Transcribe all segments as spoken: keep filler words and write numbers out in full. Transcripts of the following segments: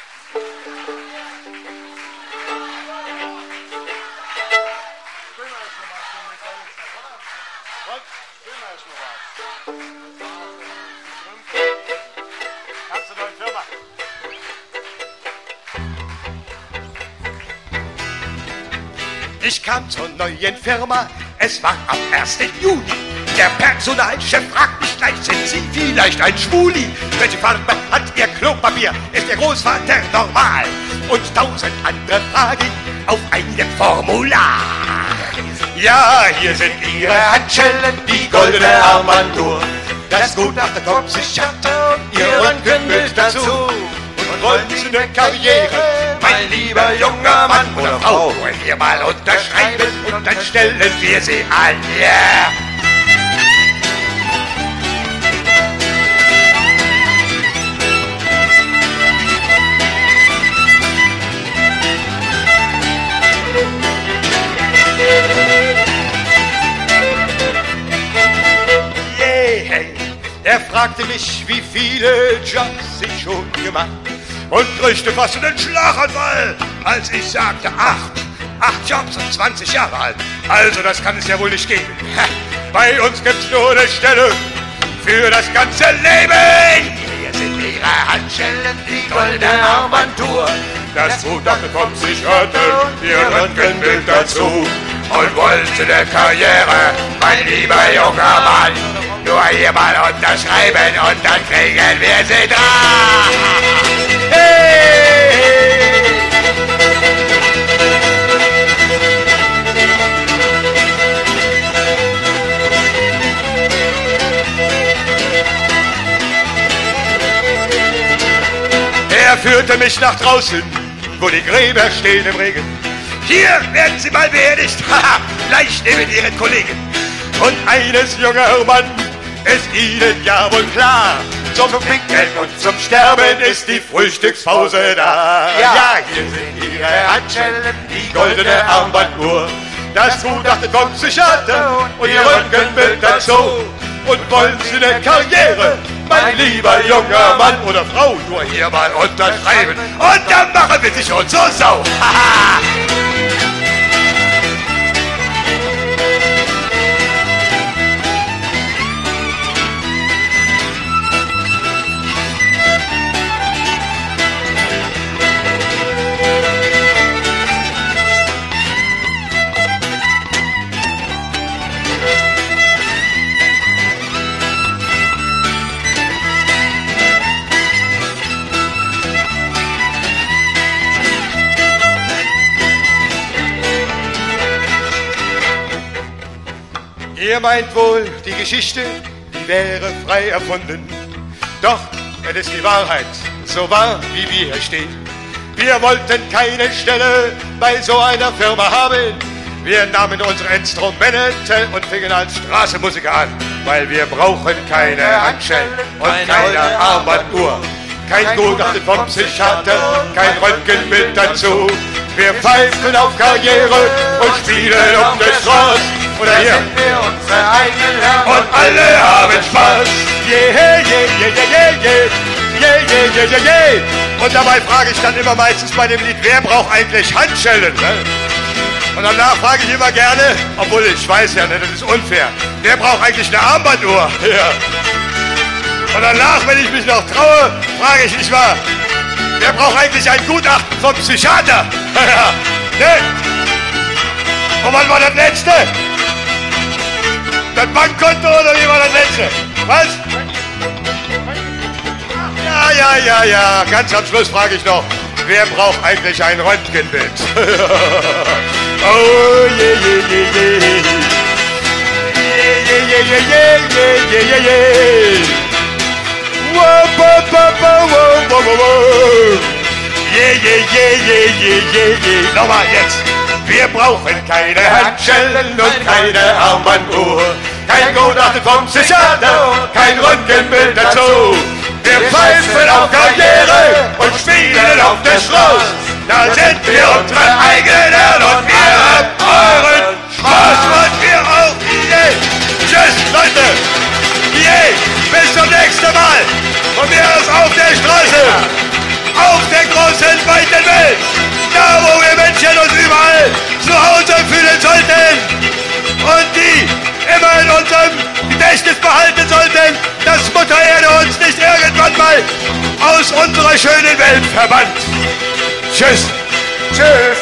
Ich kam zur neuen Firma, es war am ersten Juli. Der Personalchef fragt mich gleich, sind Sie vielleicht ein Schwuli? Welche Farbe hat Ihr Klopapier? Ist Ihr Großvater normal? Und tausend andere Fragen auf einem Formular. Ja, hier sind Ihre Handschellen, die goldene Armbanduhr. Das Gutachten kommt sicher und Ihr Röntgenbild dazu. Und wollen Sie eine Karriere, mein lieber junger Mann oder Frau? Wollen wir mal unterschreiben und dann stellen wir Sie an, ja. Yeah. Er fragte mich, wie viele Jobs ich schon gemacht und kriegte fast einen Schlaganfall, als ich sagte acht. Acht Jobs und zwanzig Jahre alt. Also das kann es ja wohl nicht geben. Bei uns gibt's nur eine Stelle für das ganze Leben. Hier sind Ihre Handschellen, die goldene Armbanduhr. Das Gutachten kommt sicherte Ihr Röntgenbild dazu. Und wollen Sie eine Karriere, mein lieber junger Mann? Nur hier mal unterschreiben und dann kriegen wir sie dran. Hey! Er führte mich nach draußen, wo die Gräber stehen im Regen. Hier werden Sie mal beerdigt, haha, gleich neben Ihren Kollegen. Und eines, junger Mann, ist Ihnen ja wohl klar, zum Pinkeln und zum Sterben ist die Frühstückspause da. Ja, ja, hier sind Ihre Handschellen, die goldene Armbanduhr. Das Gutachten kommt sicher und Ihr Röntgenbild dazu. Und wollen Sie eine Karriere, mein lieber junger Mann oder Frau, nur hier mal unterschreiben und dann machen wir sich schon so sau. Haha! Ihr meint wohl, die Geschichte, die wäre frei erfunden. Doch, es ist die Wahrheit, so wahr, wie wir hier stehen. Wir wollten keine Stelle bei so einer Firma haben. Wir nahmen unsere Instrumente und fingen als Straßenmusiker an, weil wir brauchen keine Handschellen und keine Armbanduhr. Kein Gutachten vom Psychiater, kein Röntgenbild dazu. Wir pfeifen auf Karriere und spielen um den Straß. Oder hier. Sind wir unsere eigenen Herren und alle haben Spaß. Yeah, yeah, yeah, yeah, yeah, yeah. Yeah, yeah, yeah, yeah, yeah. Und dabei frage ich dann immer meistens bei dem Lied, wer braucht eigentlich Handschellen? Ne? Und danach frage ich immer gerne, obwohl ich weiß ja, ne, das ist unfair, wer braucht eigentlich eine Armbanduhr? Ja. Und danach, wenn ich mich noch traue, frage ich nicht wahr, wer braucht eigentlich ein Gutachten vom Psychiater? Ja. Ne? Und wann war das letzte? Das Bankkonto oder wie war das letzte? Was? Ja, ja, ja, ja. Ganz am Schluss frage ich noch, wer braucht eigentlich ein Röntgenbild? Oh, je, je, je, je. Je, je, je, je, je, je, je. Wow, wow, wow, wow, wow, wow. Je, je, je, je, je, je, je. Nochmal jetzt. Wir brauchen keine Handschellen und keine Armbanduhr. Kein Gutachten vom Psychiater, kein Röntgenbild dazu. Wir pfeifen auf Karriere und spielen auf der Straße. Da sind wir unsere eigenen und wir haben euren Spaß und wir auch. Yeah. Tschüss, Leute. Yeah. Bis zum nächsten Mal. Von mir aus auf der Straße. Auf der großen ganzen weiten Welt, da wo wir Menschen uns überall zu Hause fühlen sollten und die immer in unserem Gedächtnis behalten sollten, dass Mutter Erde uns nicht irgendwann mal aus unserer schönen Welt verbannt. Tschüss. Tschüss.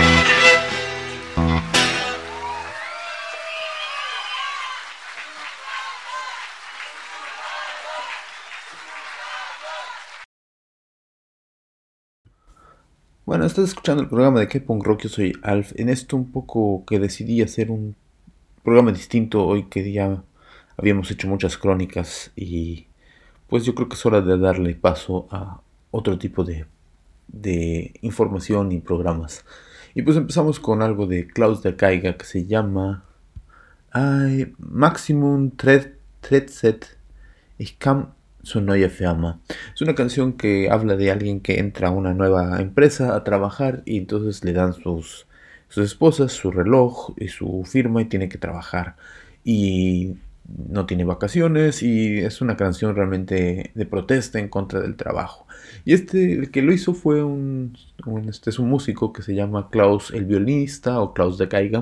Bueno, estás escuchando el programa de K-Punk Rock, yo soy Alf. En esto un poco que decidí hacer un programa distinto hoy que ya habíamos hecho muchas crónicas y pues yo creo que es hora de darle paso a otro tipo de, de información y programas. Y pues empezamos con algo de Klaus der Geiger que se llama ay, Maximum Tretzet Ich kann su neue Firma. Es una canción que habla de alguien que entra a una nueva empresa a trabajar y entonces le dan sus, sus esposas, su reloj y su firma y tiene que trabajar. Y no tiene vacaciones y es una canción realmente de protesta en contra del trabajo. Y este, el que lo hizo fue un, un, este es un músico que se llama Klaus el violinista o Klaus der Geiger,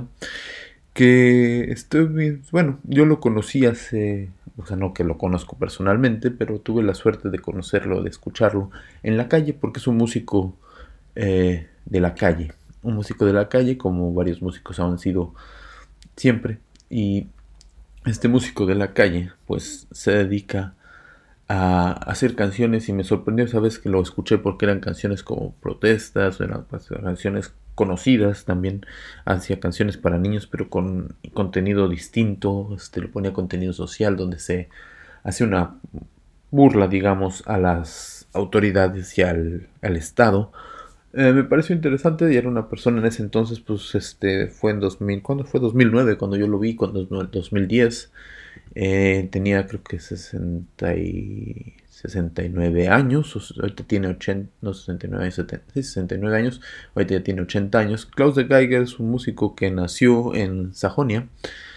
que estoy, bueno, yo lo conocí hace, o sea, no que lo conozco personalmente, pero tuve la suerte de conocerlo, de escucharlo en la calle, porque es un músico eh, de la calle, un músico de la calle, como varios músicos han sido siempre, y este músico de la calle, pues, se dedica a hacer canciones, y me sorprendió esa vez que lo escuché, porque eran canciones como protestas, eran pues, canciones conocidas, también hacía canciones para niños pero con contenido distinto, este, lo ponía contenido social donde se hace una burla, digamos, a las autoridades y al, al Estado. Eh, me pareció interesante y era una persona en ese entonces, pues este fue en dos mil, ¿cuándo fue? dos mil nueve cuando yo lo vi, cuando dos mil diez. Eh, tenía creo que sesenta y, sesenta y nueve años, ahorita tiene ochenta, no sesenta y nueve, setenta, sí, sesenta y nueve años, ahorita ya tiene ochenta años. Klaus der Geiger es un músico que nació en Sajonia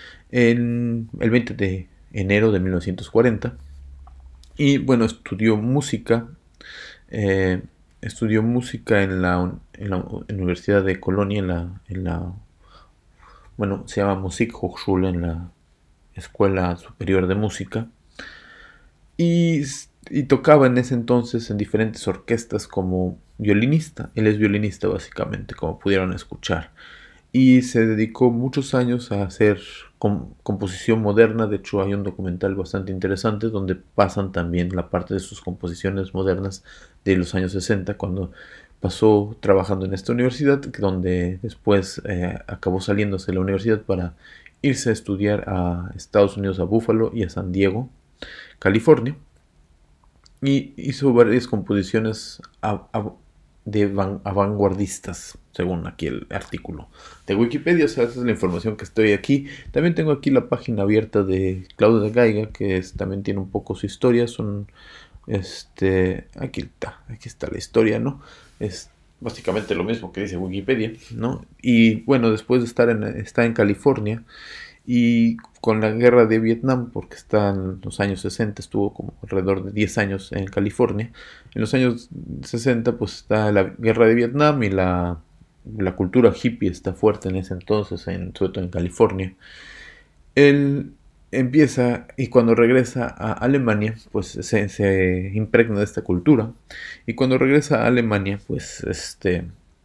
en el veinte de enero de mil novecientos cuarenta y bueno, estudió música, eh, estudió música en la, en la Universidad de Colonia, en la, en la bueno, se llama Musikhochschule, en la Escuela Superior de Música, y, y tocaba en ese entonces en diferentes orquestas como violinista. Él es violinista básicamente, como pudieron escuchar, y se dedicó muchos años a hacer com- composición moderna. De hecho hay un documental bastante interesante donde pasan también la parte de sus composiciones modernas de los años sesenta, cuando pasó trabajando en esta universidad, donde después eh, acabó saliéndose de la universidad para irse a estudiar a Estados Unidos, a Buffalo y a San Diego, California, y hizo varias composiciones a, a, de van, vanguardistas, según aquí el artículo de Wikipedia. O sea, esa es la información que estoy aquí. También tengo aquí la página abierta de Klaus der Geiger, que es, también tiene un poco su historia. Son, este, aquí está, aquí está la historia, ¿no? Es básicamente lo mismo que dice Wikipedia, ¿no? Y bueno, después de estar en, está en California y con la guerra de Vietnam, porque está en los años sesenta, estuvo como alrededor de diez años en California. En los años sesenta pues está la guerra de Vietnam y la, la cultura hippie está fuerte en ese entonces, en, sobre todo en California. Él empieza y cuando regresa a Alemania pues se, se impregna de esta cultura, y cuando regresa a Alemania pues este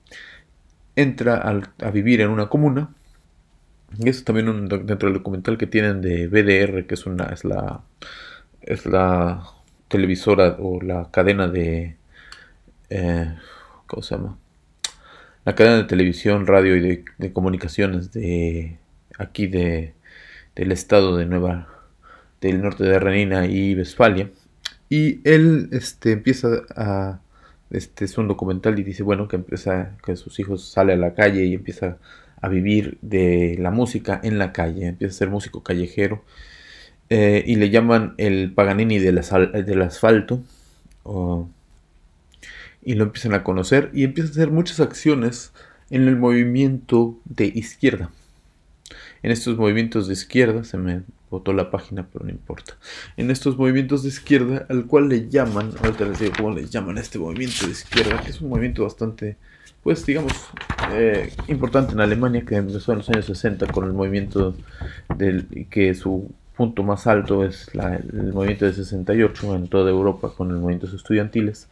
entra al, a vivir en una comuna, y eso también un, dentro del documental que tienen de B D R, que es una es la es la televisora o la cadena de eh, ¿cómo se llama? La cadena de televisión, radio y de, de comunicaciones de aquí de del estado de Nueva, del norte de Renania y Westfalia. Y él este, empieza a, este es un documental y dice, bueno, que empieza, que sus hijos sale a la calle y empieza a vivir de la música en la calle, empieza a ser músico callejero, eh, y le llaman el Paganini del, asal, del asfalto, oh, y lo empiezan a conocer y empieza a hacer muchas acciones en el movimiento de izquierda. En estos movimientos de izquierda, se me botó la página, pero no importa. En estos movimientos de izquierda, al cual le llaman, ahorita les digo cómo les llaman a este movimiento de izquierda, que es un movimiento bastante, pues digamos, eh, importante en Alemania, que empezó en los años sesenta con el movimiento del que su punto más alto es la, el movimiento de sesenta y ocho en toda Europa con los movimientos estudiantiles.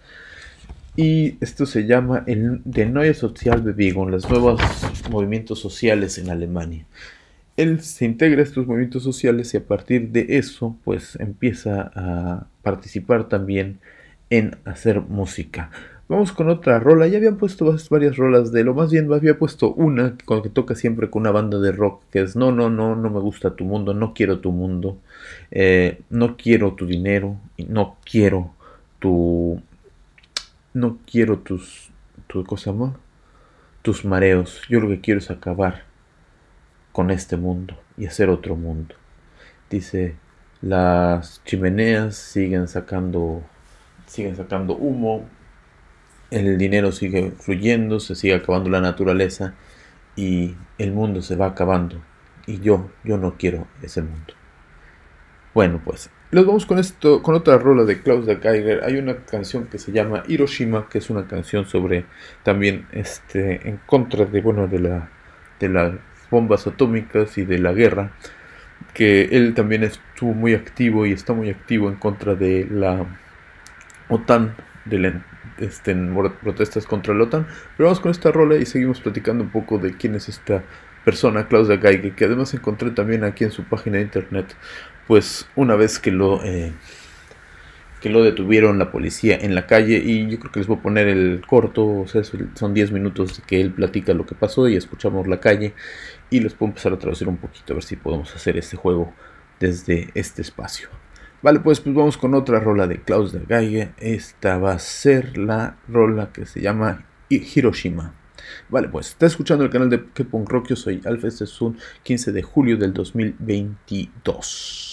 Y esto se llama el Die Neue Sozialbewegung, los nuevos movimientos sociales en Alemania. Él se integra a estos movimientos sociales y a partir de eso pues empieza a participar también en hacer música. Vamos con otra rola. Ya habían puesto varias rolas de él, o más bien había puesto una con que toca siempre con una banda de rock, que es No, no, no, no me gusta tu mundo, no quiero tu mundo, eh, no quiero tu dinero, no quiero tu... No quiero tus, tu cosa más, tus mareos. Yo lo que quiero es acabar con este mundo y hacer otro mundo. Dice, las chimeneas siguen sacando, siguen sacando humo, el dinero sigue fluyendo, se sigue acabando la naturaleza y el mundo se va acabando. Y yo, yo no quiero ese mundo. Bueno, pues, los vamos con esto, con otra rola de Klaus der Geiger. Hay una canción que se llama Hiroshima, que es una canción sobre también este en contra de bueno de la de las bombas atómicas y de la guerra, que él también estuvo muy activo y está muy activo en contra de la OTAN, de la, este, en protestas contra la OTAN. Pero vamos con esta rola y seguimos platicando un poco de quién es esta persona, Klaus der Geiger, que además encontré también aquí en su página de internet. Pues una vez que lo eh, que lo detuvieron la policía en la calle, y yo creo que les voy a poner el corto, o sea, son diez minutos de que él platica lo que pasó y escuchamos la calle, y les puedo empezar a traducir un poquito a ver si podemos hacer este juego desde este espacio. Vale, pues, pues vamos con otra rola de Klaus der Geiger. Esta va a ser la rola que se llama Hiroshima. Vale, pues, está escuchando el canal de K-Punk Rock. Yo soy Alf. Este es un quince de julio del dos mil veintidós.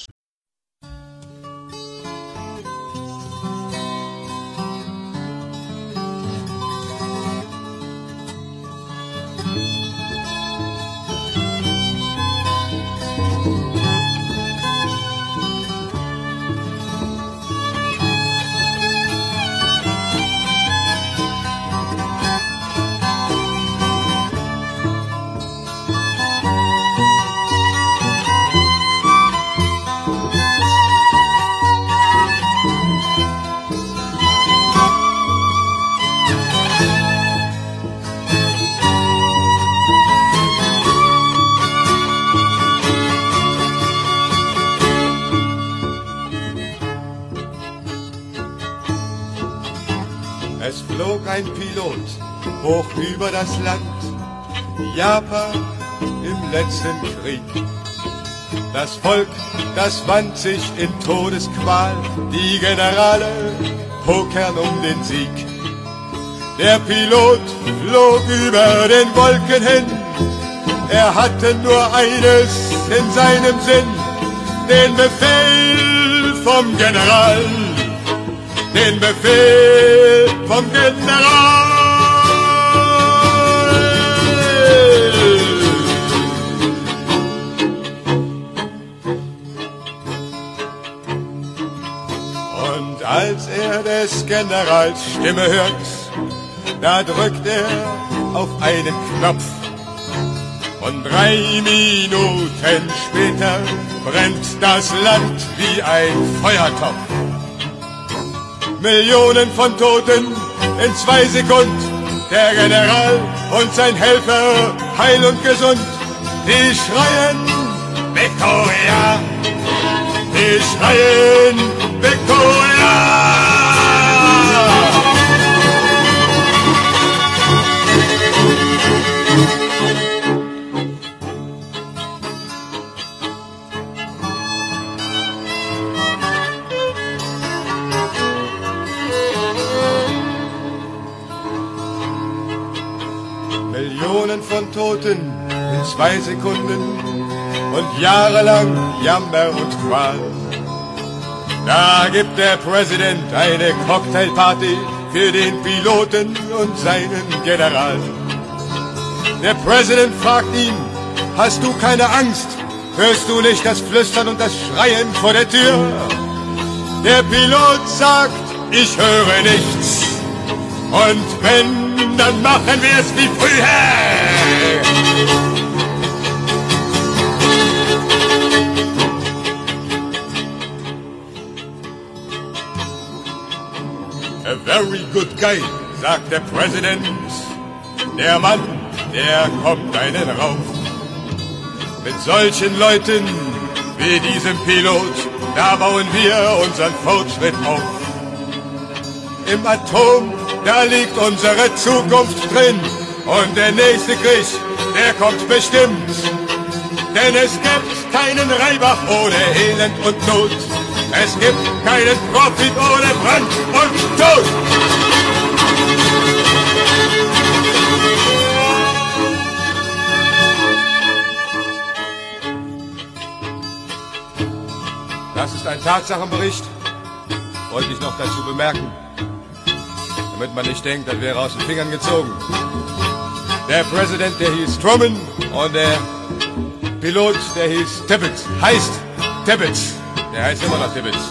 Es flog ein Pilot hoch über das Land, Japan im letzten Krieg. Das Volk, das wand sich in Todesqual, die Generale pokern um den Sieg. Der Pilot flog über den Wolken hin, er hatte nur eines in seinem Sinn, den Befehl vom General. Den Befehl vom General. Und als er des Generals Stimme hört, da drückt er auf einen Knopf. Und drei Minuten später brennt das Land wie ein Feuertopf. Millionen von Toten in zwei Sekunden. Der General und sein Helfer heil und gesund. Die schreien Victoria, die schreien Victoria. Millionen von Toten in zwei Sekunden und jahrelang Jammer und Qual. Da gibt der Präsident eine Cocktailparty für den Piloten und seinen General. Der Präsident fragt ihn, hast du keine Angst? hörst du nicht das Flüstern und das Schreien vor der Tür? Der Pilot sagt, ich höre nichts. Und wenn, dann machen wir es wie früher. A very good guy, sagt der Präsident. Der Mann, der kommt einen rauf. Mit solchen Leuten wie diesem Pilot, da bauen wir unseren Fortschritt auf. Im Atom, da liegt unsere Zukunft drin. Und der nächste Krieg, der kommt bestimmt. Denn es gibt keinen Reibach ohne Elend und Not. Es gibt keinen Profit ohne Brand und Tod. Das ist ein Tatsachenbericht, wollte ich noch dazu bemerken, damit man nicht denkt, das wäre aus den Fingern gezogen. Der Präsident, der hieß Truman und der Pilot, der hieß Tibbets, heißt Tibbets, der heißt immer noch Tibbets.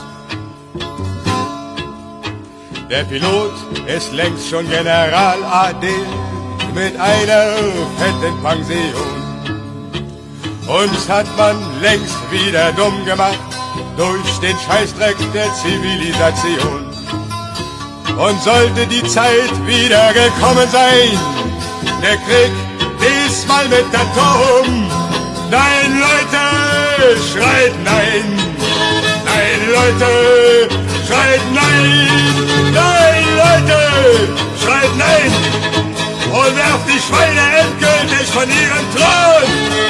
Der Pilot ist längst schon General A D mit einer fetten Pension. Uns hat man längst wieder dumm gemacht durch den Scheißdreck der Zivilisation. Und sollte die Zeit wieder gekommen sein, der Krieg diesmal mit Atom, nein Leute, schreit nein, nein Leute, schreit nein, nein Leute, schreit nein und werft die Schweine endgültig von ihrem Thron.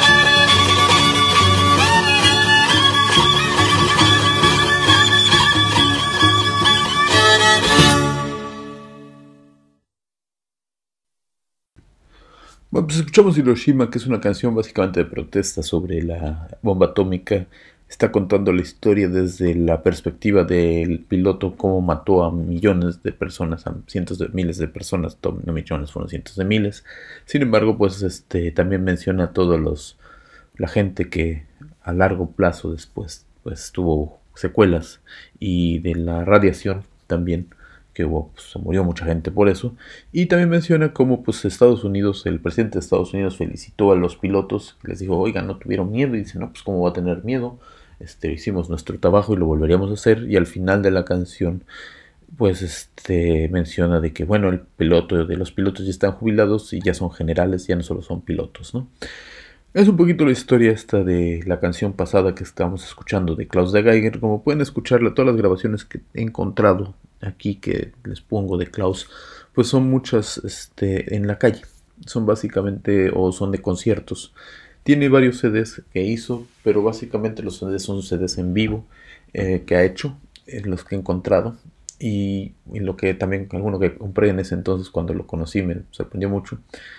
Bueno, pues escuchamos Hiroshima, que es una canción básicamente de protesta sobre la bomba atómica. Está contando la historia desde la perspectiva del piloto, cómo mató a millones de personas, a cientos de miles de personas, no millones, fueron cientos de miles. Sin embargo, pues este también menciona a todos los la gente que a largo plazo después pues tuvo secuelas, y de la radiación también, que hubo, pues, se murió mucha gente por eso. Y también menciona cómo pues Estados Unidos, el presidente de Estados Unidos felicitó a los pilotos, les dijo, oigan, no tuvieron miedo, y dice, no, pues cómo va a tener miedo, este, hicimos nuestro trabajo y lo volveríamos a hacer. Y al final de la canción pues este menciona de que bueno, el piloto de los pilotos ya están jubilados y ya son generales, ya no solo son pilotos, ¿no? Es un poquito la historia esta de la canción pasada que estábamos escuchando de Klaus de Geiger. Como pueden escucharla, todas las grabaciones que he encontrado aquí que les pongo de Klaus, pues son muchas este, en la calle. Son básicamente, o son de conciertos. Tiene varios C Ds que hizo, pero básicamente los C Ds son C Ds en vivo eh, que ha hecho, en los que he encontrado. Y, y lo que también, alguno que compré en ese entonces cuando lo conocí, me sorprendió mucho.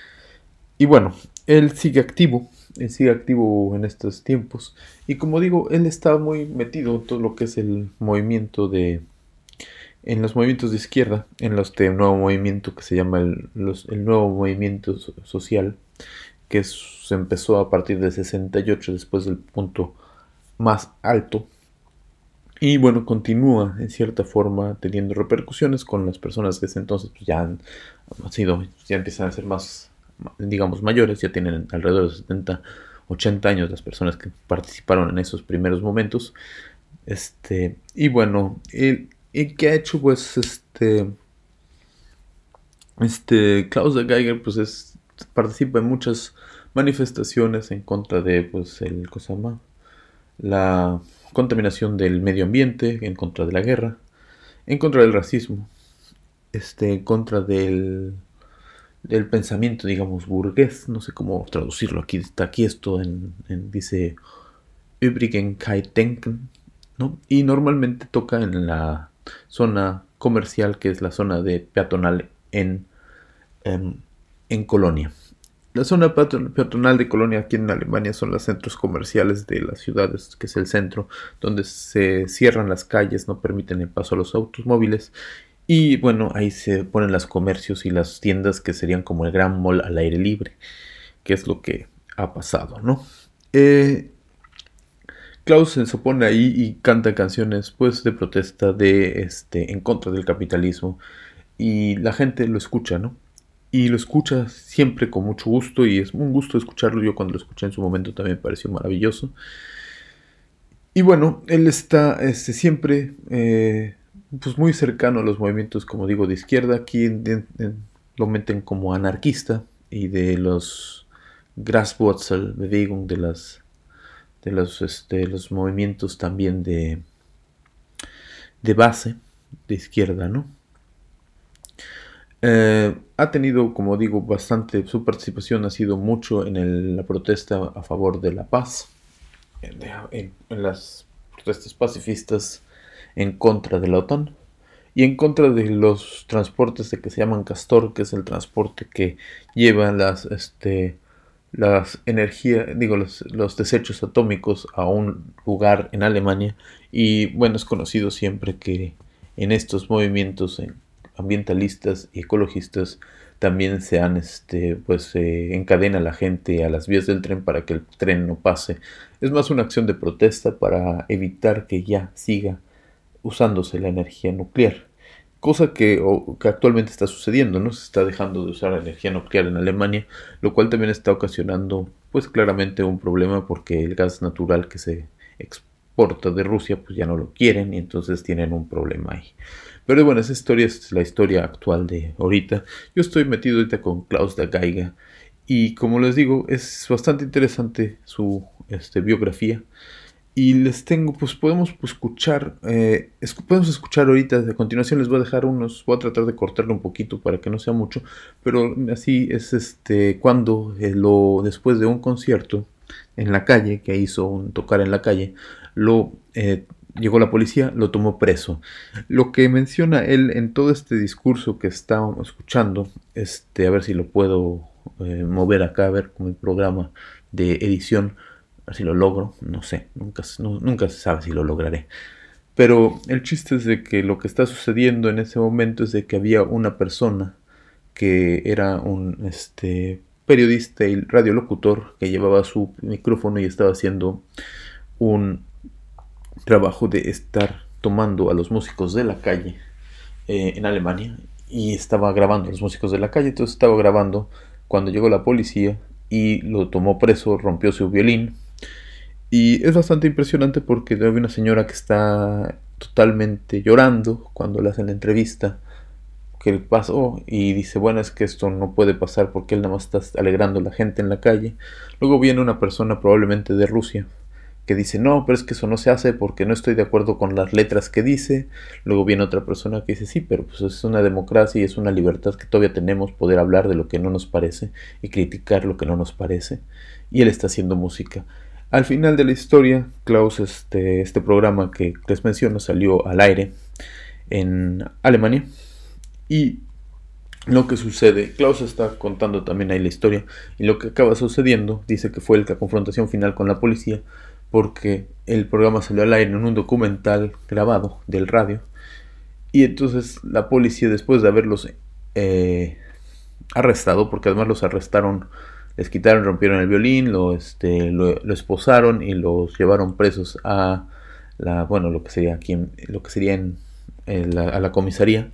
Y bueno, él sigue activo. Él sigue activo en estos tiempos. Y como digo, él está muy metido en todo lo que es el movimiento de... En los movimientos de izquierda, en los de nuevo movimiento que se llama el, los, el nuevo movimiento social, que es, se empezó a partir de sesenta y ocho, después del punto más alto. Y bueno, continúa en cierta forma teniendo repercusiones con las personas que desde entonces pues, ya han, han sido, ya empiezan a ser más, digamos, mayores, ya tienen alrededor de setenta, ochenta años las personas que participaron en esos primeros momentos. Este, y bueno, el, el que ha hecho pues este, este Klaus de Geiger pues es, participa en muchas manifestaciones en contra de pues el cosa más, la contaminación del medio ambiente, en contra de la guerra, en contra del racismo, este, en contra del del pensamiento, digamos, burgués, no sé cómo traducirlo, aquí está aquí esto en, en dice Übrigenkeitsdenken, ¿no? Y normalmente toca en la zona comercial, que es la zona de peatonal en, en, en Colonia. La zona peatonal de Colonia aquí en Alemania son los centros comerciales de las ciudades, que es el centro, donde se cierran las calles, no permiten el paso a los automóviles. Y bueno, ahí se ponen los comercios y las tiendas que serían como el gran mall al aire libre, que es lo que ha pasado, ¿no? Eh, Klaus se pone ahí y canta canciones pues de protesta de este en contra del capitalismo y la gente lo escucha, ¿no? Y lo escucha siempre con mucho gusto y es un gusto escucharlo. Yo cuando lo escuché en su momento también me pareció maravilloso. Y bueno, él está este, siempre eh, pues muy cercano a los movimientos, como digo, de izquierda. Aquí en, en, en, lo meten como anarquista y de los Graswurzelbewegung, de las de los, este, los movimientos también de, de base, de izquierda, ¿no? Eh, ha tenido, como digo, bastante, su participación ha sido mucho en el, la protesta a favor de la paz, en, en, en las protestas pacifistas en contra de la OTAN y en contra de los transportes de que se llaman Castor, que es el transporte que lleva las, este, las energías, digo, los, los desechos atómicos a un lugar en Alemania. Y bueno, es conocido siempre que en estos movimientos ambientalistas y ecologistas también se han, este, pues eh, encadena a la gente a las vías del tren para que el tren no pase. Es más una acción de protesta para evitar que ya siga usándose la energía nuclear. Cosa que, o, que actualmente está sucediendo, ¿no? Se está dejando de usar la energía nuclear en Alemania, lo cual también está ocasionando, pues claramente un problema porque el gas natural que se exporta de Rusia, pues ya no lo quieren y entonces tienen un problema ahí. Pero bueno, esa historia es la historia actual de ahorita. Yo estoy metido ahorita con Klaus da Geiger y como les digo, es bastante interesante su este, biografía. Y les tengo, pues podemos pues, escuchar, eh, es, podemos escuchar ahorita, a continuación les voy a dejar unos, voy a tratar de cortarlo un poquito para que no sea mucho, pero así es este, cuando eh, lo, después de un concierto en la calle, que hizo un tocar en la calle, lo, eh, llegó la policía, lo tomó preso. Lo que menciona él en todo este discurso que estábamos escuchando, este, a ver si lo puedo eh, mover acá, a ver con el programa de edición, a ver si lo logro, no sé, nunca, no, nunca se sabe si lo lograré. Pero el chiste es de que lo que está sucediendo en ese momento es de que había una persona que era un este, periodista y radiolocutor que llevaba su micrófono y estaba haciendo un trabajo de estar tomando a los músicos de la calle eh, en Alemania y estaba grabando a los músicos de la calle. Entonces estaba grabando cuando llegó la policía y lo tomó preso, rompió su violín. Y es bastante impresionante porque hay una señora que está totalmente llorando cuando le hacen la entrevista que pasó y dice, bueno, es que esto no puede pasar porque él nada más está alegrando a la gente en la calle. Luego viene una persona probablemente de Rusia que dice, no, pero es que eso no se hace porque no estoy de acuerdo con las letras que dice. Luego viene otra persona que dice, sí, pero pues es una democracia y es una libertad que todavía tenemos, poder hablar de lo que no nos parece y criticar lo que no nos parece. Y él está haciendo música. Al final de la historia, Klaus, este, este programa que les menciono, salió al aire en Alemania. Y lo que sucede, Klaus está contando también ahí la historia. Y lo que acaba sucediendo, dice que fue la confrontación final con la policía, porque el programa salió al aire en un documental grabado del radio. Y entonces la policía, después de haberlos eh, arrestado, porque además los arrestaron, les quitaron, rompieron el violín, lo, este, lo, lo esposaron y los llevaron presos a la, bueno, lo que sería aquí, en, lo que sería en, en la, a la comisaría.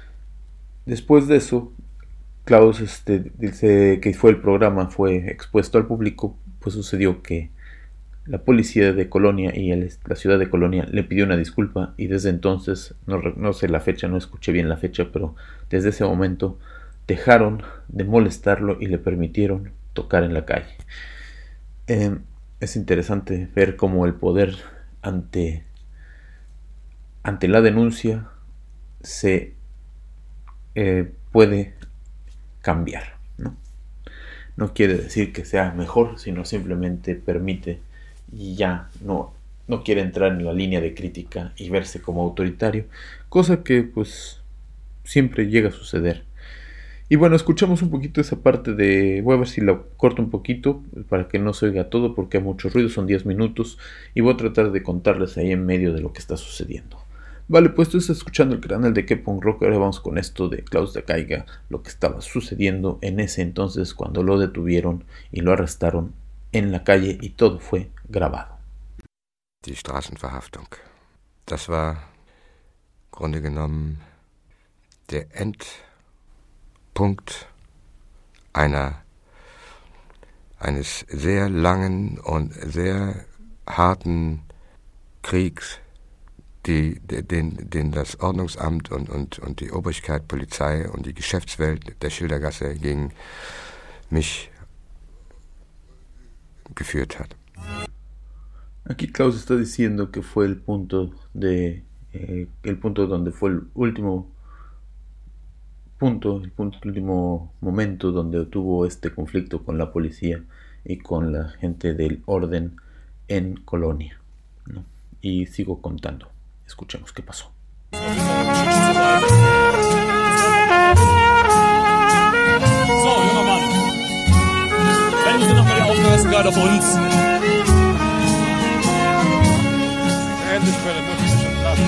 Después de eso, Klaus este, dice que fue el programa, fue expuesto al público, pues sucedió que la policía de Colonia y el, la ciudad de Colonia le pidió una disculpa y desde entonces, no, no sé la fecha, no escuché bien la fecha, pero desde ese momento dejaron de molestarlo y le permitieron tocar en la calle. Eh, es interesante ver cómo el poder ante, ante la denuncia se eh, puede cambiar, ¿no? No quiere decir que sea mejor, sino simplemente permite y ya no, no quiere entrar en la línea de crítica y verse como autoritario, cosa que pues siempre llega a suceder. Y bueno, escuchamos un poquito esa parte de... Voy a ver si la corto un poquito para que no se oiga todo porque hay mucho ruido, son diez minutos y voy a tratar de contarles ahí en medio de lo que está sucediendo. Vale, pues tú estás escuchando el canal de K-Punk Rock. Ahora vamos con esto de Klaus da Geiger, lo que estaba sucediendo en ese entonces cuando lo detuvieron y lo arrestaron en la calle y todo fue grabado. die Straßenverhaftung. Das war im Grunde genommen der Endpunkt einer, eines sehr langen und sehr harten Kriegs, die, den, den das Ordnungsamt und, und, und die Obrigkeit, Polizei und die Geschäftswelt der Schildergasse gegen mich geführt hat. Aquí Klaus está diciendo que fue el punto de eh, el punto donde fue el último punto, el punto, el último momento donde tuvo este conflicto con la policía y con la gente del orden en Colonia, ¿no? Y sigo contando. Escuchemos qué pasó. So, junger Mann, wenden Sie nochmal die Aufmerksamkeit auf uns. Endlich bei der Mutter schon dran.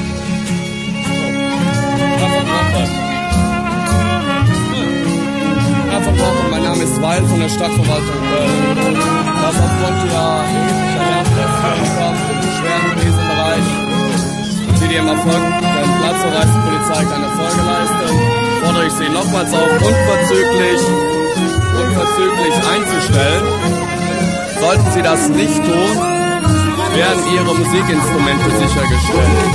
Herr von Braun, mein Name ist Weil von der Stadtverwaltung Köln. Das aufgrund der erheblicher Lärmkräfte und Beschwerden in diesem Bereich, die dem Erfolg der Platzverweispolizei keine Folge leisten, fordere ich Sie nochmals auf, unverzüglich, unverzüglich einzustellen. Sollten Sie das nicht tun, werden Ihre Musikinstrumente sichergestellt.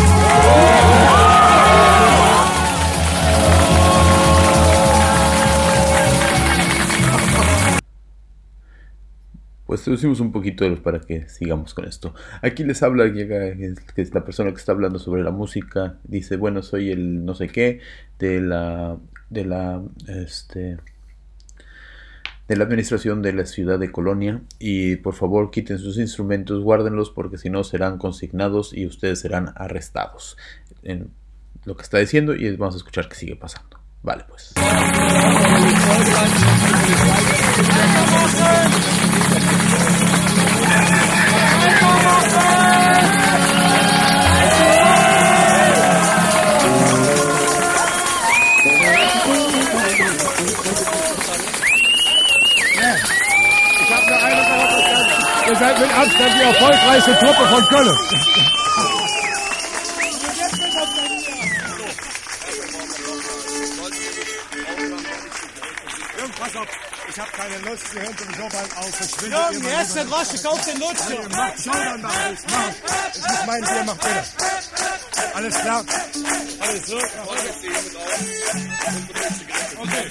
Pues traducimos un poquito para que sigamos con esto. Aquí les habla, llega, que es la persona que está hablando sobre la música. Dice, bueno, soy el no sé qué de la de la este de la administración de la ciudad de Colonia, y por favor quiten sus instrumentos, guárdenlos, porque si no serán consignados y ustedes serán arrestados. En lo que está diciendo, y vamos a escuchar qué sigue pasando. Vale, pues. Ihr seid mit Abstand die erfolgreichste Truppe von Köln. Jungs, pass auf, ich hab keine Lust, Sie hören sowieso bald auf. Verschwindet Jürgen, die erste Drosche, kauf den Lutsch. Macht schon dann mal alles, macht. Ich muss meinen Bier, macht bitte. Alles klar? Alles so? Okay.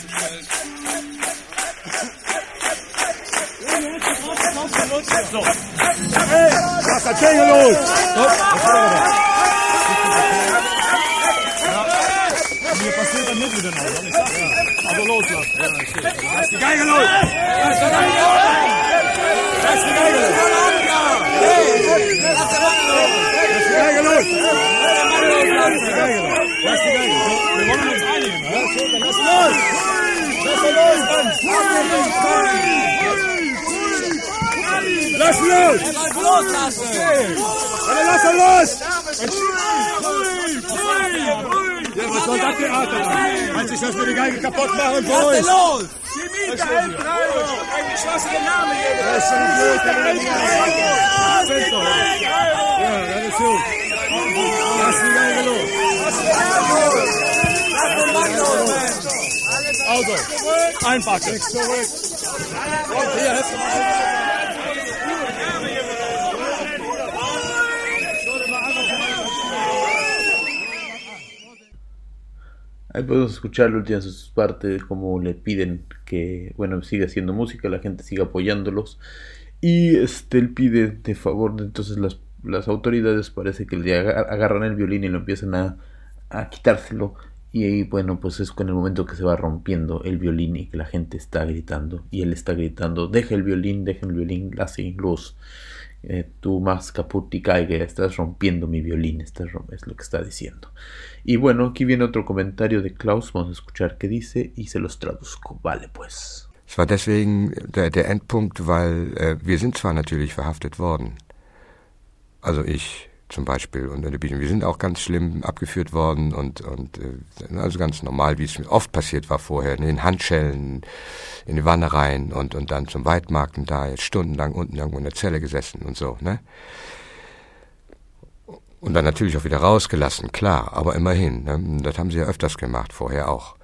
So. Hey, was ist denn hier los? So, hier passiert dann nicht wieder noch. Also loslassen. Ja, lass die Geige los! Lass die Geige los! Lass die Geige los! Lass die Geige los! Lass die Geige los! Wir wollen uns einigen. Lass los! Lass los, Mann! Lass los! Lass loslassen! Lass los! Ja, was soll das Theater sein? Meinst du, dass wir die Geige kaputt machen für uns? Was ist denn los? Die Miete eintreiben! Ein geschlossener Name hier! Das ist doch blöd, wenn wir nicht das doch. Ja, das ist so. Lass die Geige los! Lass die Geige los! Also, einpacken! Nichts zurück! Und hier, Hälfte mal! Ahí podemos escuchar la última parte, como le piden que, bueno, siga haciendo música, la gente siga apoyándolos, y este él pide de favor, entonces las, las autoridades parece que le agarran el violín y lo empiezan a, a quitárselo, y ahí, bueno, pues es con el momento que se va rompiendo el violín y que la gente está gritando, y él está gritando, deja el violín, deja el violín, lass ihn los. Eh, tú más kaputt die Geige, estás rompiendo mi violín, estás rom- es lo que está diciendo. Y bueno, aquí viene otro comentario de Klaus, vamos a escuchar qué dice y se los traduzco. Vale, pues. Es war deswegen der, der Endpunkt, weil äh, wir sind zwar natürlich verhaftet worden, also ich zum Beispiel, und wir sind auch ganz schlimm abgeführt worden und, und äh, also ganz normal, wie es oft passiert war vorher, in den Handschellen, in die Wanne rein und, und dann zum Weidmarkt und da jetzt stundenlang unten irgendwo in der Zelle gesessen und so, ne? Und dann natürlich auch wieder rausgelassen, klar, aber immerhin. Ne? Das haben sie ja öfters gemacht, vorher auch.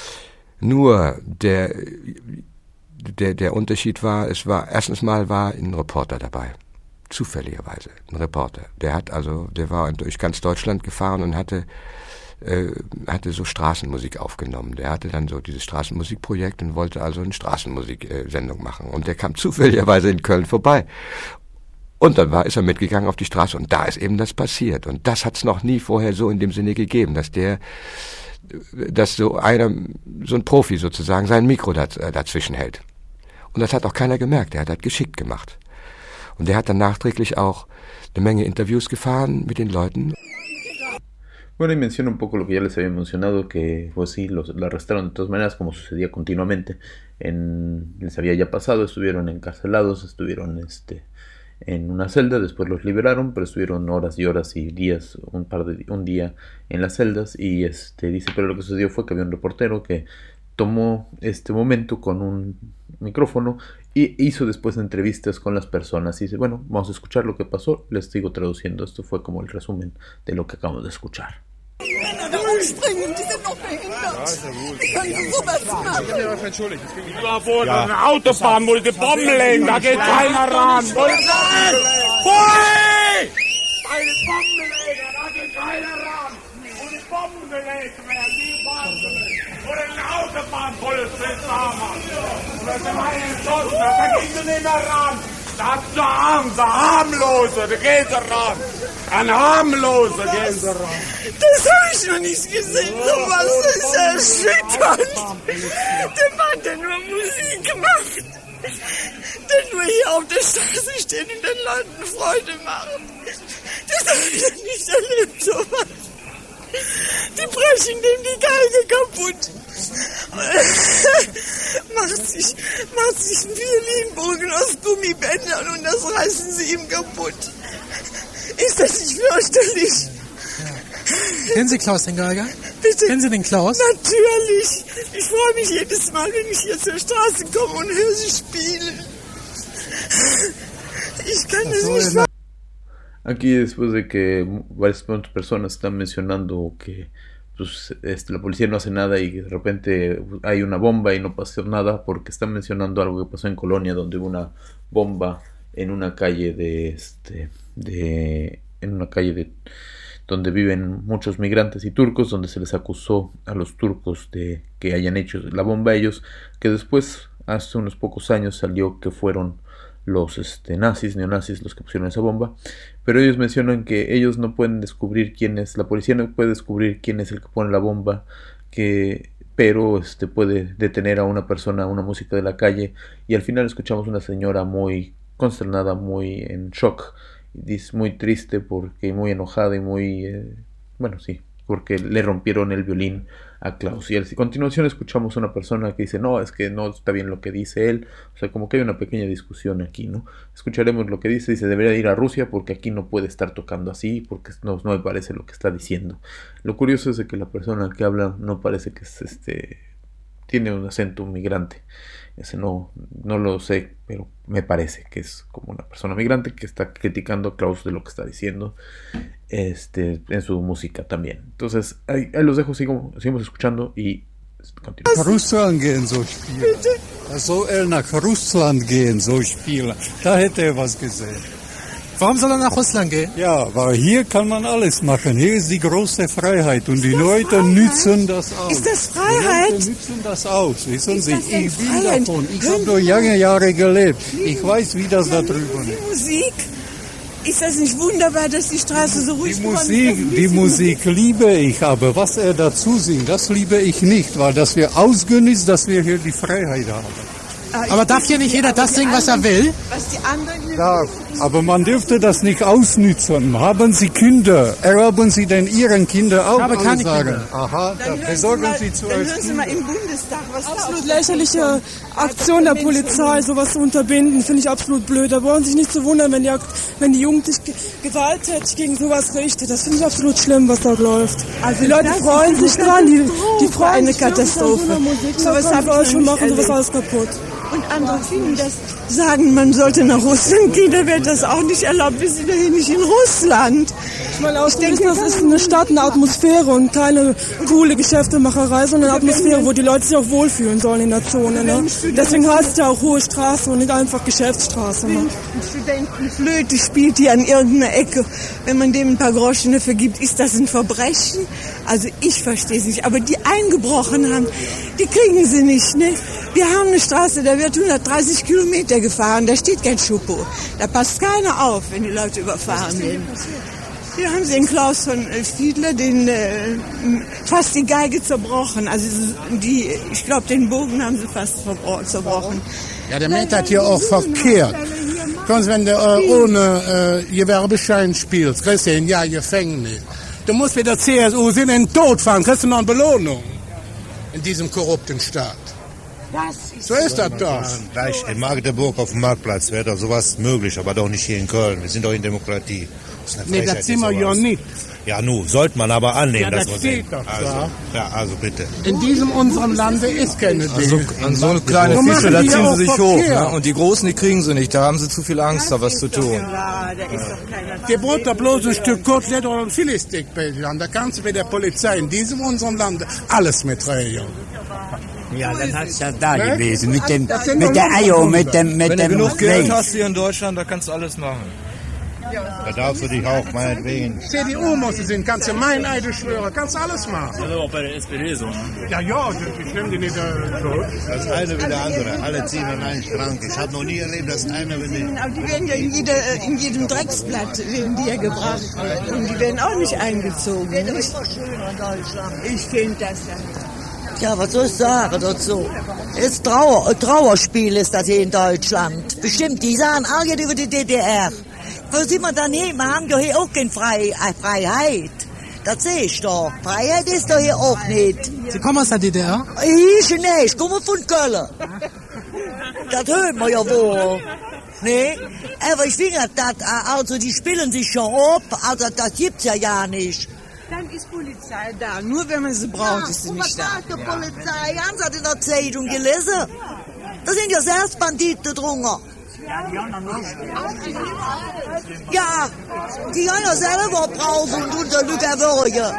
Nur der, der, der Unterschied war, es war, erstens mal war ein Reporter dabei. Zufälligerweise, ein Reporter. Der hat also, der war durch ganz Deutschland gefahren und hatte, äh, hatte so Straßenmusik aufgenommen. Der hatte dann so dieses Straßenmusikprojekt und wollte also eine Straßenmusiksendung machen. Und der kam zufälligerweise in Köln vorbei. Und dann war, ist er mitgegangen auf die Straße und da ist eben das passiert. Und das hat es noch nie vorher so in dem Sinne gegeben, dass der, dass so einer, so ein Profi sozusagen sein Mikro daz, äh, dazwischen hält. Und das hat auch keiner gemerkt, er hat das geschickt gemacht. Und der hat dann nachträglich auch eine Menge Interviews gefahren mit den Leuten. Bueno, y menciono un poco lo que ya les había mencionado, que pues sí, los, la arrestaron de todas maneras, como sucedía continuamente. En, les había ya pasado, estuvieron encarcelados, estuvieron este, en una celda, después los liberaron, pero estuvieron horas y horas y días, un par de un día en las celdas, y este dice, pero lo que sucedió fue que había un reportero que tomó este momento con un micrófono y hizo después entrevistas con las personas y dice, bueno, vamos a escuchar lo que pasó, les sigo traduciendo, esto fue como el resumen de lo que acabamos de escuchar. Die Männer da rumspringen, die sind noch behindert. Wie können sie sowas machen? Ich hab mich was entschuldigt. Da wurde ja. Eine Autobahn, wo die Bomben legen, da geht keiner ran. Polizei! Pfui! Bei den Bombenleger, da geht keiner ran. Wo die Bomben gelegt werden, die Bomben. Oder eine Autobahnpolizist da, Mann. Und das sind meine geschossen, da ging sie nicht mehr ran. Da hat's eine Arm, der Harmlose, da geht er ran. Ein Harmloser gehen sie ran. Das habe ich noch nicht gesehen, sowas ist erschütternd. Der Mann, der nur Musik macht, der nur hier auf der Straße steht und den Leuten Freude macht. Das habe ich noch nicht erlebt, sowas. Die brechen dem die Geige kaputt. macht sich, macht sich einen Violinbogen aus Gummibändern und das reißen sie ihm kaputt. Ist das nicht fürchterlich? Ja. Kennen Sie Klaus, den Geiger? Bitte? Kennen Sie den Klaus? Natürlich. Ich freue mich jedes Mal, wenn ich hier zur Straße komme und höre sie spielen. Ich kann es nicht ver- Aquí después de que varias personas están mencionando que pues, este, la policía no hace nada y de repente hay una bomba y no pasó nada, porque están mencionando algo que pasó en Colonia, donde hubo una bomba en una calle de este de en una calle de donde viven muchos migrantes y turcos, donde se les acusó a los turcos de que hayan hecho la bomba a ellos, que después hace unos pocos años salió que fueron los este, nazis, neonazis los que pusieron esa bomba, pero ellos mencionan que ellos no pueden descubrir quién es, la policía no puede descubrir quién es el que pone la bomba, que pero este puede detener a una persona, a una música de la calle, y al final escuchamos una señora muy consternada, muy en shock, muy triste porque muy enojada y muy eh, bueno sí, porque le rompieron el violín a Klaus. Y a continuación escuchamos a una persona que dice, no, es que no está bien lo que dice él, o sea, como que hay una pequeña discusión aquí, ¿no? Escucharemos lo que dice, dice, debería ir a Rusia porque aquí no puede estar tocando así, porque no, no me parece lo que está diciendo. Lo curioso es de que la persona que habla no parece que es, este, tiene un acento migrante. Ese no, no lo sé, pero me parece que es como una persona migrante que está criticando a Klaus de lo que está diciendo este, en su música también. Entonces, ahí, ahí los dejo, sigo, seguimos escuchando y continuamos. Nach Russland gehen, so Spieler. Da soll er nach Russland gehen, so Spieler. Da hätte er was gesehen. Warum soll er nach Russland gehen? Ja, weil hier kann man alles machen. Hier ist die große Freiheit und die Leute nützen das aus. Ist das Freiheit? Die Leute nützen das aus, wissen Sie. Ist das denn Ich bin Freiheit? davon. Ich habe nur lange Jahre gelebt. Ich weiß, wie das da drüben ist. Die Musik? Ist das nicht wunderbar, dass die Straße so ruhig Die Musik, die Musik liebe ich, aber was er dazu singt, das liebe ich nicht, weil das wir ausgenießen, dass wir hier die Freiheit haben. Aber darf hier nicht jeder das singen, was er will? Was die anderen hier Ja, aber man dürfte das nicht ausnützen. Haben Sie Kinder? Erlauben Sie denn Ihren Kindern auch Ich habe keine sagen? Kinder. Aha, Dann da hören besorgen Sie, mal, Sie zu dann als hören Sie Kinder. mal im Bundestag, was Absolut da lächerliche Aktion der Polizei, sowas zu unterbinden, finde ich absolut blöd. Da brauchen Sie sich nicht zu wundern, wenn die, wenn die Jugend sich gewalttätig gegen sowas richtet. Das finde ich absolut schlimm, was da läuft. Also die Leute freuen sich dran, die, die freuen eine sich wirklich an Katastrophe. so einer Musik. Sowas Sowas hab ich kann noch schon nicht machen, sowas erlebt. alles kaputt. Und andere finden das, sagen, man sollte nach Russland gehen, da wird das auch nicht erlaubt. Wir sind ja hier nicht in Russland. Ich meine, auch, ich denke, das ist eine Stadt, eine Atmosphäre und keine coole Geschäftemacherei, sondern eine Atmosphäre, wo die Leute sich auch wohlfühlen sollen in der Zone. Ne? Deswegen heißt es ja auch Hohe Straße und nicht einfach Geschäftsstraße. Ne? Wenn ein Student Flöte spielt hier an irgendeiner Ecke, wenn man dem ein paar Groschen dafür gibt, ist das ein Verbrechen? Also ich verstehe es nicht. Aber die eingebrochen haben, die kriegen sie nicht. Ne? Wir haben eine Straße, da wird hundertdreißig Kilometer gefahren, da steht kein Schuppo. Da passt keiner auf, wenn die Leute überfahren werden. Hier haben sie den Klaus von Fiedler, den äh, fast die Geige zerbrochen. Also die, ich glaube, den Bogen haben sie fast zerbrochen. Ja, der meint das hier auch verkehrt. Sonst, wenn du äh, ohne äh, Gewerbeschein spielst, kriegst du ein Jahr Gefängnis. Du musst mit der C S U in den Tod fahren, kriegst du noch eine Belohnung in diesem korrupten Staat. So ist das doch. Gleich in Magdeburg auf dem Marktplatz wäre doch sowas möglich, aber doch nicht hier in Köln. Wir sind doch in Demokratie. Das nee, das sind wir ja nicht. Ja, nun, sollte man aber annehmen, ja, dass das wir steht doch also, da. Ja, also bitte. In diesem unserem Lande ist keine also, an so eine kleine Fische, da ziehen sie sich hoch. Ne? Und die Großen, die kriegen sie nicht. Da haben sie zu viel Angst, da was zu tun. Der braucht da bloß ein Stück Kotelett oder ein Filetsteak. Da kannst du mit der Polizei in diesem unserem Lande alles mitregeln. Ja, dann hat es ja da ne? gewesen, mit, dem, mit der Eier, mit dem mit Wenn dem du genug Geld Links. hast hier in Deutschland, da kannst du alles machen. Da darfst du dich auch meinetwegen. C D U musst du sind, kannst du Meineide schwören, kannst du alles machen. Das ist auch bei der S P D so. Ne? Ja, ja, ich nehme die nicht äh, so. Das eine wie der andere, alle ziehen an einen Strang. Ich habe noch nie erlebt, dass einer wie nicht. Aber die werden ja in, jeder, in jedem Drecksblatt werden die ja gebracht. Und die werden auch nicht eingezogen. Nicht? Ich finde das ja nicht. Ja, was soll ich sagen dazu? Ist Trauer, Trauerspiel ist das hier in Deutschland. Bestimmt, die sagen alle über die D D R. Wo sind wir daneben? Wir haben doch hier auch keine Freiheit. Das sehe ich doch. Freiheit ist doch hier auch nicht. Sie kommen aus der D D R? Ich nicht, ich komme von Köln. Das hören wir ja wohl. Nee, aber ich finde, das, also die spielen sich schon ab, also das gibt's ja ja nicht. Dann ist Polizei da, nur wenn man sie braucht, ja, ist sie nicht da. Was sagt die Polizei? Haben Sie das in der Zeitung gelesen? Da sind ja selbst Banditen drunter. Ja, die haben noch nicht. Ja, die haben ja selber brauchen und unter Lüge.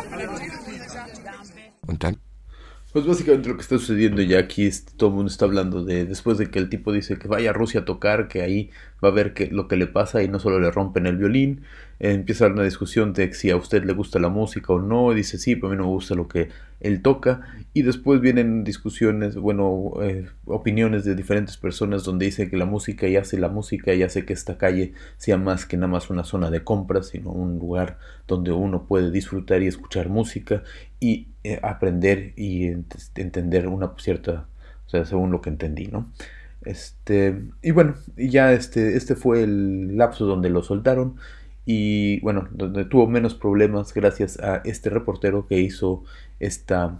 Und dann. Pues básicamente lo que está sucediendo ya aquí es todo el mundo está hablando de después de que el tipo dice que vaya a Rusia a tocar, que ahí va a ver que, lo que le pasa y no solo le rompen el violín, eh, empieza una discusión de si a usted le gusta la música o no, y dice sí, pero a mí no me gusta lo que él toca, y después vienen discusiones, bueno, eh, opiniones de diferentes personas donde dice que la música y hace la música y hace que esta calle sea más que nada más una zona de compras, sino un lugar donde uno puede disfrutar y escuchar música y eh, aprender y ent- entender una cierta, o sea, según lo que entendí, ¿no? Este, y bueno, y ya este, este fue el lapso donde lo soltaron y bueno, donde tuvo menos problemas gracias a este reportero que hizo esta,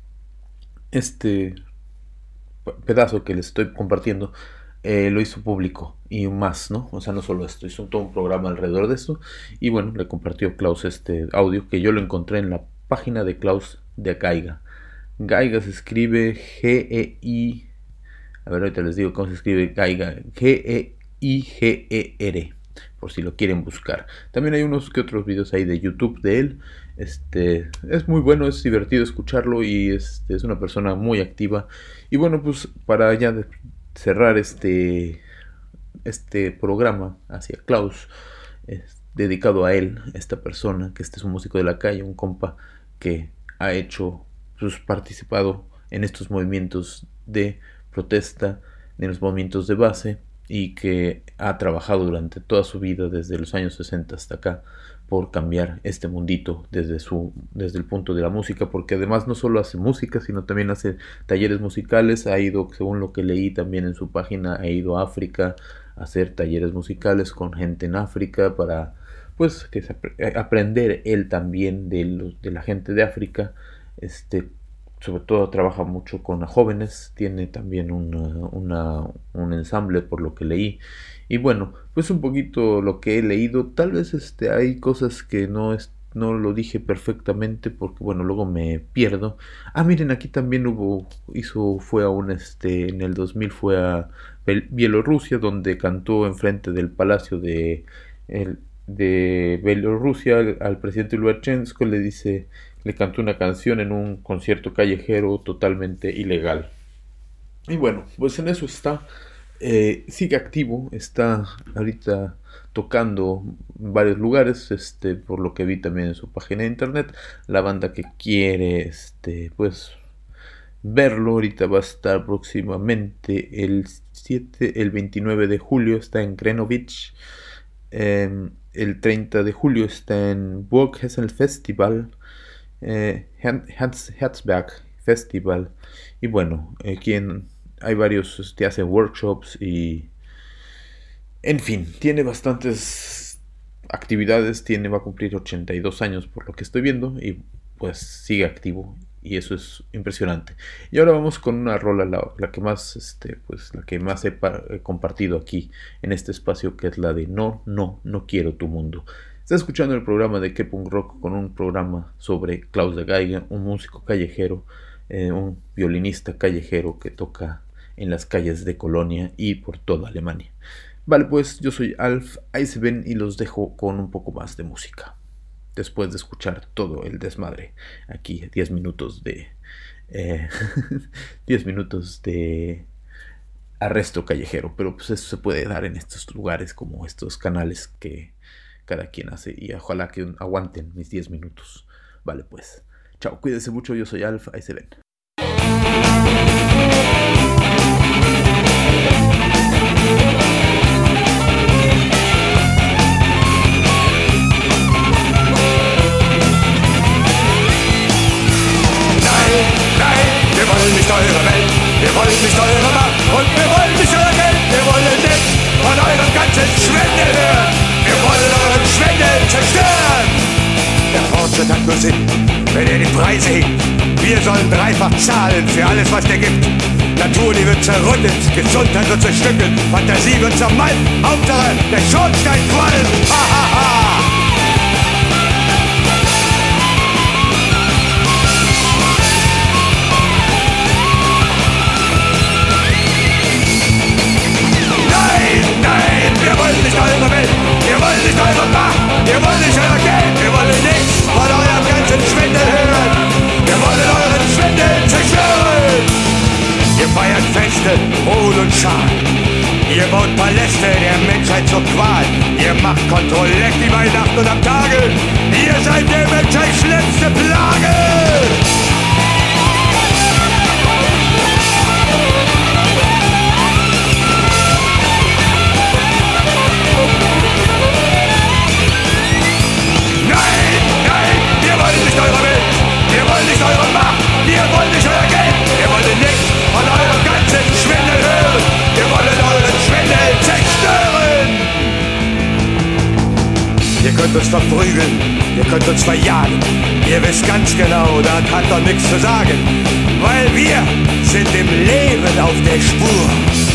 este pedazo que les estoy compartiendo, eh, lo hizo público y más, ¿no? O sea, no solo esto, hizo todo un programa alrededor de esto y bueno, le compartió Klaus este audio que yo lo encontré en la página de Klaus de Geiger. Geiger se escribe G E I, a ver, ahorita les digo cómo se escribe Geiger, G E I G E R, por si lo quieren buscar. También hay unos que otros videos ahí de YouTube de él. Este, es muy bueno, es divertido escucharlo y este, es una persona muy activa. Y bueno, pues para ya de cerrar este, este programa hacia Klaus, es dedicado a él, esta persona, que este es un músico de la calle, un compa que ha hecho, pues participado en estos movimientos de protesta, en los movimientos de base y que ha trabajado durante toda su vida desde los años sesenta hasta acá por cambiar este mundito desde su desde el punto de la música, porque además no solo hace música sino también hace talleres musicales. Ha ido, según lo que leí también en su página, ha ido a África a hacer talleres musicales con gente en África para pues que se, aprender él también de, los, de la gente de África. Este, sobre todo trabaja mucho con jóvenes, tiene también una, una, un ensamble por lo que leí. Y bueno, pues un poquito lo que he leído, tal vez este, hay cosas que no, es, no lo dije perfectamente porque, bueno, luego me pierdo. Ah, miren, aquí también hubo, hizo, fue a un, este, en el dos mil fue a Bielorrusia, donde cantó enfrente del palacio de, el, de Bielorrusia al, al presidente Lukashenko, le dice, le cantó una canción en un concierto callejero totalmente ilegal. Y bueno, pues en eso está, eh, sigue activo, está ahorita tocando en varios lugares, este, por lo que vi también en su página de internet. La banda que quiere, este, pues, verlo, ahorita va a estar próximamente el siete, el veintinueve de julio está en Krenovich, eh, el treinta de julio está en Burghessel Festival, eh, Herz, Herzberg Festival, y bueno, aquí en, hay varios, este, hace workshops y en fin, tiene bastantes actividades, tiene, va a cumplir ochenta y dos años por lo que estoy viendo y pues sigue activo y eso es impresionante. Y ahora vamos con una rola, la, la que más, este, pues la que más he, pa- he compartido aquí en este espacio, que es la de No, no, no quiero tu mundo. Está escuchando el programa de K-Punk Rock, con un programa sobre Klaus de Geiger, un músico callejero, eh, un violinista callejero que toca en las calles de Colonia y por toda Alemania. Vale, pues yo soy Alf, ahí se ven y los dejo con un poco más de música. Después de escuchar todo el desmadre, aquí diez minutos de eh, diez minutos de arresto callejero, pero pues eso se puede dar en estos lugares como estos canales que cada quien hace y ojalá que aguanten mis diez minutos. Vale, pues, chao, cuídense mucho, yo soy Alf, ahí se ven. Wir wollen nicht eure Welt, wir wollen nicht eure Macht und wir wollen nicht euer Geld, wir wollen nichts von eurem ganzen Schwindel hören. Wir wollen euren Schwindel zerstören. Der Fortschritt hat nur Sinn, wenn er die Preise hebt. Wir sollen dreifach zahlen für alles, was der gibt. Natur, die wird zerrüttet, Gesundheit wird zerstückelt, Fantasie wird zermalmt, Hauptsache der Schornstein qualmt. Ha, ha, ha. Wir wollen nicht eure Welt, wir wollen nicht eure Macht, wir wollen nicht euer Geld, wir wollen nichts von eurem ganzen Schwindel hören. Wir wollen euren Schwindel zerstören. Ihr feiert Feste, Hohl und Schal. Ihr baut Paläste der Menschheit zur Qual. Ihr macht Kontrollekt die Weihnachten und am Tage. Ihr seid der Menschheit schlimmste Plage. Wir wollen nicht eure Macht, wir wollen nicht euer Geld, wir wollen nichts von eurem ganzen Schwindel hören. Wir wollen euren Schwindel zerstören. Ihr könnt uns verprügeln, ihr könnt uns verjagen. Ihr wisst ganz genau, das hat doch nichts zu sagen. Weil wir sind dem Leben auf der Spur.